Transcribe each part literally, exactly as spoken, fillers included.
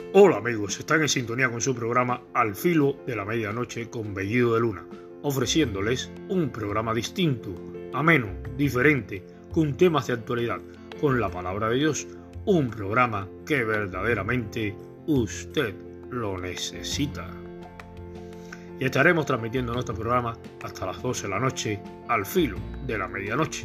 Hola amigos, están en sintonía con su programa Al Filo de la Medianoche con Bellido de Luna, ofreciéndoles un programa distinto, ameno, diferente, con temas de actualidad, con la palabra de Dios, un programa que verdaderamente usted lo necesita. Y estaremos transmitiendo nuestro programa hasta las doce de la noche, al filo de la medianoche.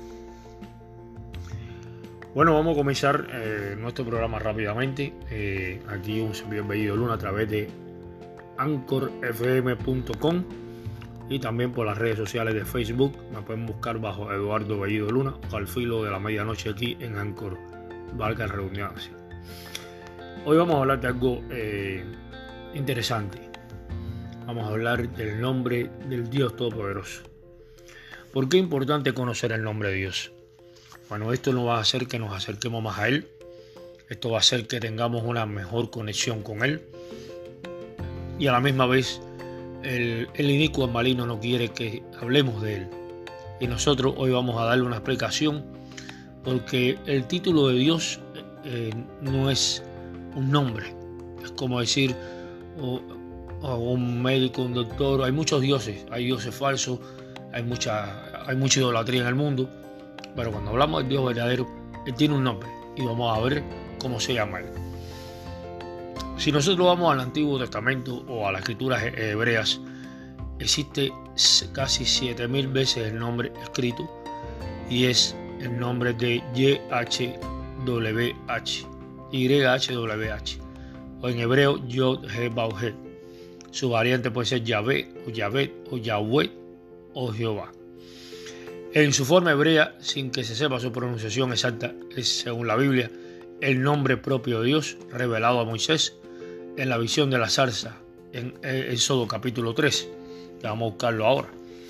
Bueno, vamos a comenzar eh, nuestro programa rápidamente. Eh, aquí un servidor Bellido Luna a través de anchor f m punto com y también por las redes sociales de Facebook. Me pueden buscar bajo Eduardo Bellido Luna o Al Filo de la Medianoche aquí en Anchor, valga la redundancia. Hoy vamos a hablar de algo eh, interesante. Vamos a hablar del nombre del Dios Todopoderoso. ¿Por qué es importante conocer el nombre de Dios? Bueno, esto no va a hacer que nos acerquemos más a Él. Esto va a hacer que tengamos una mejor conexión con Él. Y a la misma vez, el, el inicuo maligno no quiere que hablemos de Él. Y nosotros hoy vamos a darle una explicación, porque el título de Dios eh, no es un nombre. Es como decir o, o un médico, un doctor. Hay muchos dioses, hay dioses falsos, hay mucha, hay mucha idolatría en el mundo. Pero cuando hablamos del Dios verdadero, Él tiene un nombre y vamos a ver cómo se llama Él. Si nosotros vamos al Antiguo Testamento o a las escrituras hebreas, existe casi siete mil veces el nombre escrito y es el nombre de Y H W H, Y H W H, o en hebreo Yod He Vav He. Su variante puede ser Yahvé o Yahvé o Yahweh o Jehová. En su forma hebrea, sin que se sepa su pronunciación exacta, es, según la Biblia, el nombre propio de Dios revelado a Moisés en la visión de la zarza en Éxodo capítulo tres. Vamos a buscarlo ahora.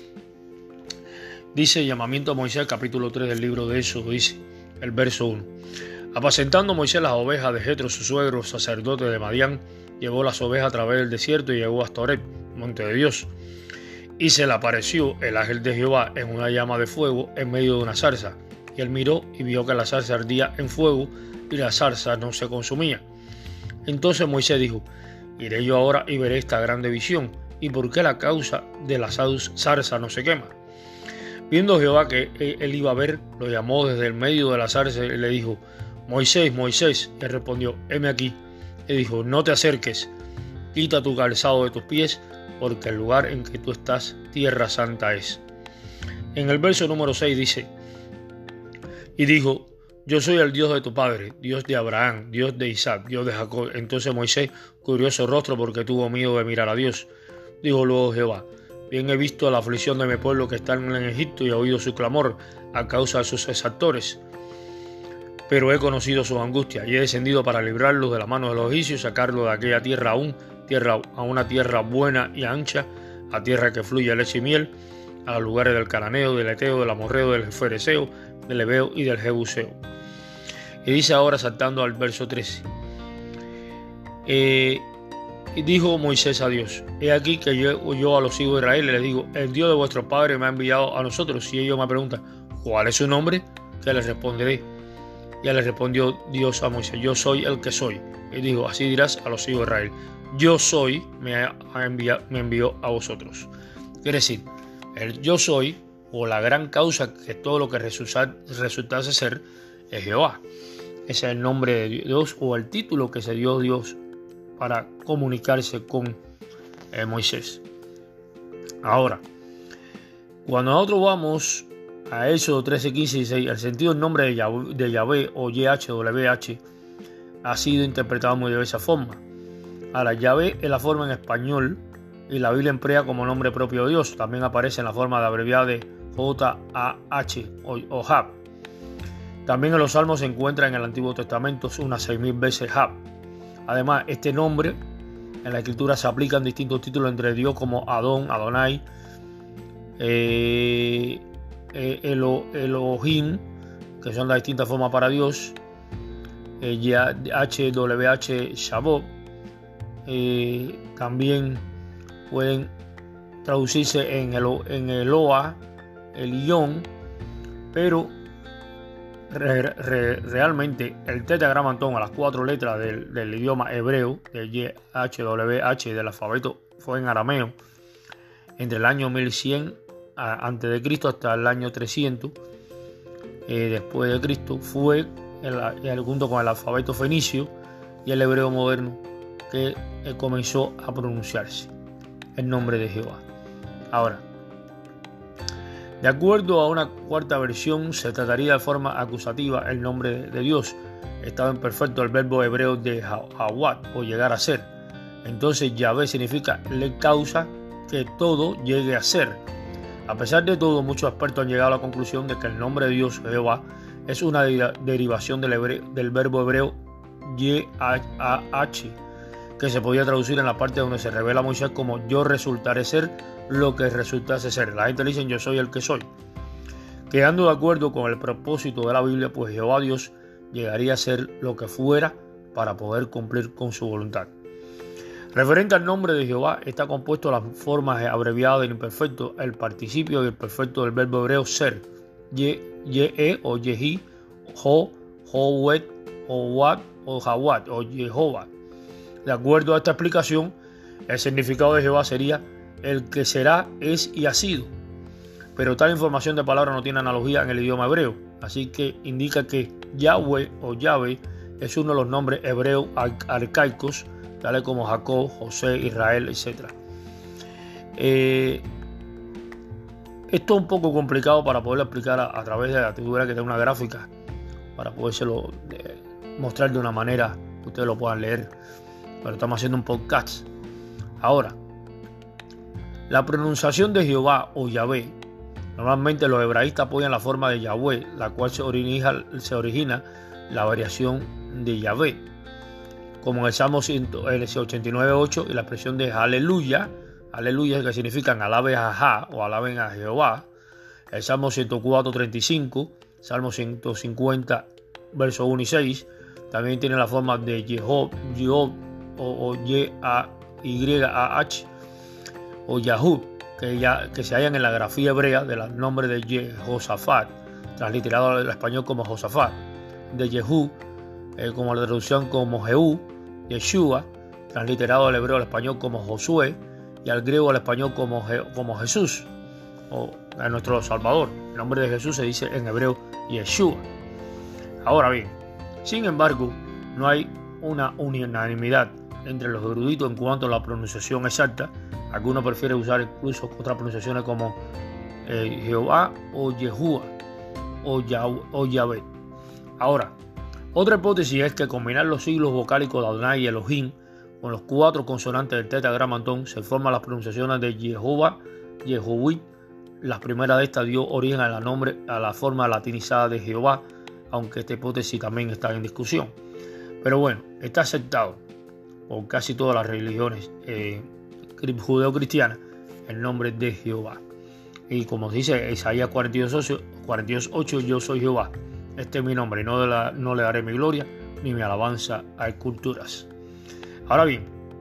Dice llamamiento a Moisés, capítulo tres del libro de Éxodo, dice el verso uno. Apacentando Moisés las ovejas de Jetro, su suegro, sacerdote de Madián, llevó las ovejas a través del desierto y llegó hasta Horeb, monte de Dios. Y se le apareció el ángel de Jehová en una llama de fuego en medio de una zarza. Y él miró y vio que la zarza ardía en fuego y la zarza no se consumía. Entonces Moisés dijo: iré yo ahora y veré esta grande visión, y por qué la causa de la zarza no se quema. Viendo Jehová que él iba a ver, lo llamó desde el medio de la zarza y le dijo: Moisés, Moisés. Y él respondió: heme aquí. Y dijo: no te acerques, quita tu calzado de tus pies, porque el lugar en que tú estás, tierra santa es. En el verso número seis dice: y dijo: yo soy el Dios de tu padre, Dios de Abraham, Dios de Isaac, Dios de Jacob. Entonces Moisés cubrió su rostro porque tuvo miedo de mirar a Dios. Dijo luego Jehová: bien he visto la aflicción de mi pueblo que están en Egipto y he oído su clamor a causa de sus exactores. Pero he conocido sus angustias y he descendido para librarlos de la mano de los egipcios, sacarlos de aquella tierra aún, tierra, a una tierra buena y ancha, a tierra que fluye leche y miel, a los lugares del cananeo, del eteo, del amorreo, del fereceo, del heveo y del jebuseo. Y dice ahora, saltando al verso trece, eh, y dijo Moisés a Dios: he aquí que yo, yo a los hijos de Israel les digo: el Dios de vuestros padres me ha enviado a nosotros. Y ellos me preguntan: ¿cuál es su nombre? ¿Qué les responderé? Y le respondió Dios a Moisés: yo soy el que soy. Y dijo: así dirás a los hijos de Israel: yo soy me, ha enviado, me envió a vosotros. Quiere decir, el yo soy, o la gran causa que todo lo que resulta, resultase ser, es Jehová. Ese es el nombre de Dios, o el título que se dio Dios para comunicarse con eh, Moisés. Ahora, cuando nosotros vamos a Éxodo trece, quince y dieciséis, el sentido del nombre de Yahvé, de Yahvé o Y H W H ha sido interpretado muy de esa forma. Ahora, Yahvé es la forma en español y la Biblia emplea como nombre propio de Dios. También aparece en la forma de abreviada de J A H o, o Jab. También en los Salmos se encuentra en el Antiguo Testamento unas seis mil veces Jab. Además, este nombre en la Escritura se aplica en distintos títulos entre Dios como Adón, Adonai, eh, eh, Elo, Elohim, que son las distintas formas para Dios, eh, H W H Shabbat. Eh, también pueden traducirse en, el, en Eloa, Elión, pero re, re, realmente el tetragramatón a las cuatro letras del, del idioma hebreo, de Y H W H del alfabeto, fue en arameo entre el año mil cien antes de Cristo hasta el año trescientos eh, después de Cristo. Fue el, el, junto con el alfabeto fenicio y el hebreo moderno que eh, comenzó a pronunciarse el nombre de Jehová. Ahora, de acuerdo a una cuarta versión, se trataría de forma acusativa el nombre de, de Dios. Estaba en perfecto el verbo hebreo de Hawat, o llegar a ser. Entonces Yahvé significa le causa que todo llegue a ser. A pesar de todo, muchos expertos han llegado a la conclusión de que el nombre de Dios, Jehová, es una de derivación del, hebreo, del verbo hebreo Y A H, que se podía traducir en la parte donde se revela a Moisés como yo resultaré ser lo que resultase ser. La gente dice yo soy el que soy. Quedando de acuerdo con el propósito de la Biblia, pues Jehová Dios llegaría a ser lo que fuera para poder cumplir con su voluntad. Referente al nombre de Jehová, está compuesto de las formas abreviadas del imperfecto, el participio y el perfecto del verbo hebreo ser, ye, ye o yehi, ho, howet, o wat, o hawat, o Jehová. De acuerdo a esta explicación, el significado de Jehová sería el que será, es y ha sido. Pero tal información de palabra no tiene analogía en el idioma hebreo, así que indica que Yahweh o Yahvé es uno de los nombres hebreos arcaicos, tales como Jacob, José, Israel, etcétera. Eh, esto es un poco complicado para poderlo explicar a, a través de la tuviera que tener una gráfica para podérselo eh, mostrar de una manera que ustedes lo puedan leer. Pero estamos haciendo un podcast. Ahora, la pronunciación de Jehová o Yahvé, normalmente los hebraístas apoyan la forma de Yahweh, la cual se origina, se origina la variación de Yahvé, como en el Salmo ochenta y nueve ocho y la expresión de aleluya, aleluya que significan alaben a Jah o alaben a Jehová. El Salmo ciento cuatro treinta y cinco, Salmo ciento cincuenta versos uno y seis también tiene la forma de Yehob, Yehob o, o Y A Y A H o Yahú, que, ya, que se hallan en la grafía hebrea del nombre de Jehosafat, transliterado al español como Josafat, de Yehú, eh, como la traducción como Jehú, Yeshua, transliterado al hebreo al español como Josué, y al griego al español como, Je, como Jesús, o a nuestro Salvador. El nombre de Jesús se dice en hebreo Yeshua. Ahora bien, sin embargo, no hay una unanimidad entre los eruditos en cuanto a la pronunciación exacta. Algunos prefieren usar incluso otras pronunciaciones como eh, Jehová o Yehúa o, Yah- o Yahvé. Ahora, otra hipótesis es que combinar los siglos vocálicos de Adonai y Elohim con los cuatro consonantes del tetragramatón se forman las pronunciaciones de Jehová, Yehoví. La primera de estas dio origen a la, nombre, a la forma latinizada de Jehová, aunque esta hipótesis también está en discusión. Pero bueno, está aceptado por casi todas las religiones eh, judeo-cristianas el nombre de Jehová. Y como dice Isaías cuarenta y dos ocho, yo soy Jehová, este es mi nombre, y no, de la, no le daré mi gloria ni mi alabanza a esculturas. Ahora bien,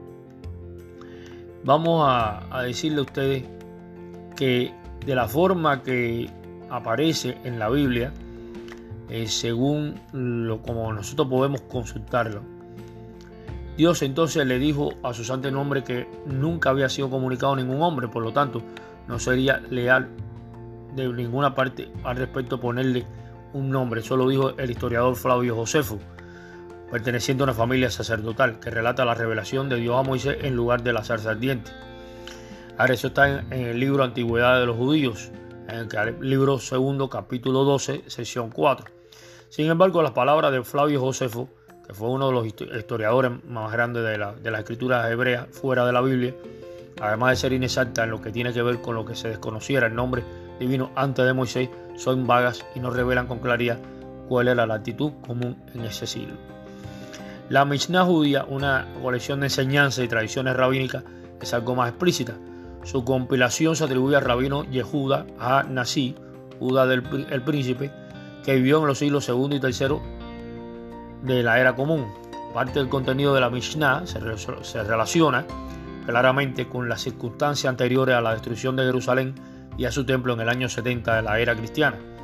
vamos a, a decirle a ustedes que de la forma que aparece en la Biblia, eh, según lo como nosotros podemos consultarlo, Dios entonces le dijo a su santo nombre que nunca había sido comunicado a ningún hombre, por lo tanto no sería leal de ninguna parte al respecto ponerle un nombre. Eso lo dijo el historiador Flavio Josefo, perteneciente a una familia sacerdotal, que relata la revelación de Dios a Moisés en lugar de la zarza ardiente. Ahora eso está en, en el libro Antigüedad de los Judíos, en el libro segundo, capítulo doce, sección cuatro. Sin embargo, las palabras de Flavio Josefo, que fue uno de los historiadores más grandes de, la, de las escrituras hebreas fuera de la Biblia, además de ser inexacta en lo que tiene que ver con lo que se desconociera el nombre divino antes de Moisés, son vagas y no revelan con claridad cuál era la actitud común en ese siglo. La Mishnah judía, una colección de enseñanzas y tradiciones rabínicas, es algo más explícita. Su compilación se atribuye al rabino Yehuda a Nasi, Judá del el príncipe, que vivió en los siglos segundo y tercero de la era común. Parte del contenido de la Mishnah se, re, se relaciona claramente con las circunstancias anteriores a la destrucción de Jerusalén y a su templo en el año setenta de la era cristiana.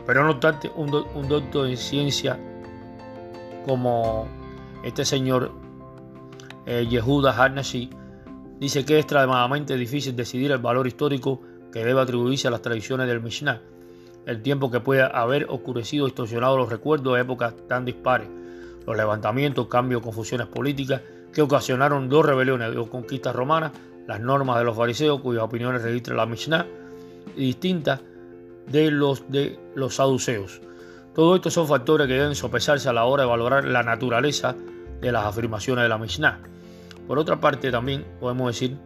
Pero no obstante, un, do, un doctor en ciencia como este señor eh, Yehuda Harnashi dice que es extremadamente difícil decidir el valor histórico que debe atribuirse a las tradiciones del Mishnah, el tiempo que puede haber oscurecido y distorsionado los recuerdos de épocas tan dispares, los levantamientos, cambios, confusiones políticas que ocasionaron dos rebeliones, dos conquistas romanas, las normas de los fariseos cuyas opiniones registra la Mishnah y distintas de los de los saduceos. Todo esto son factores que deben sopesarse a la hora de valorar la naturaleza de las afirmaciones de la Mishnah. Por otra parte, también podemos decir,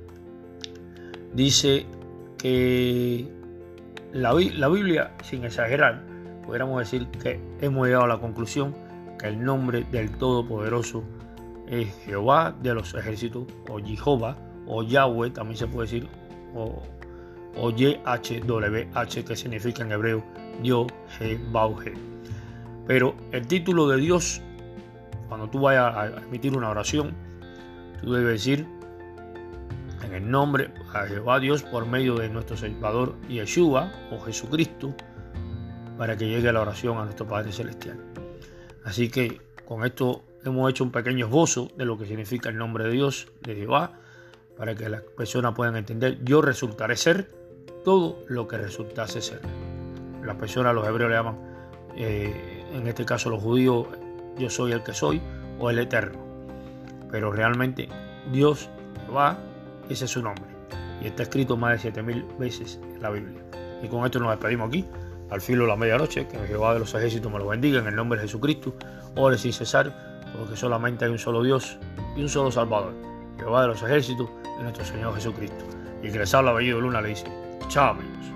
dice que la, la Biblia, sin exagerar, podríamos decir que hemos llegado a la conclusión que el nombre del Todopoderoso es Jehová de los ejércitos, o Jehová, o Yahweh, también se puede decir, o, o Y H W H, que significa en hebreo Dios, He, Bauhe. Pero el título de Dios, cuando tú vayas a emitir una oración, tú debes decir en el nombre a Jehová Dios por medio de nuestro Salvador Yeshua o Jesucristo, para que llegue la oración a nuestro Padre Celestial. Así que con esto hemos hecho un pequeño esbozo de lo que significa el nombre de Dios, de Jehová, para que las personas puedan entender: yo resultaré ser todo lo que resultase ser. Las personas, los hebreos le llaman, eh, en este caso los judíos, yo soy el que soy, o el eterno. Pero realmente Dios, Jehová, ese es su nombre. Y está escrito más de siete mil veces en la Biblia. Y con esto nos despedimos aquí, al filo de la medianoche. Que Jehová de los ejércitos me lo bendiga en el nombre de Jesucristo. Ore sin cesar, porque solamente hay un solo Dios y un solo Salvador, Jehová de los ejércitos y nuestro Señor Jesucristo. Y que les habla Bellido Luna le dice: chao, amigos.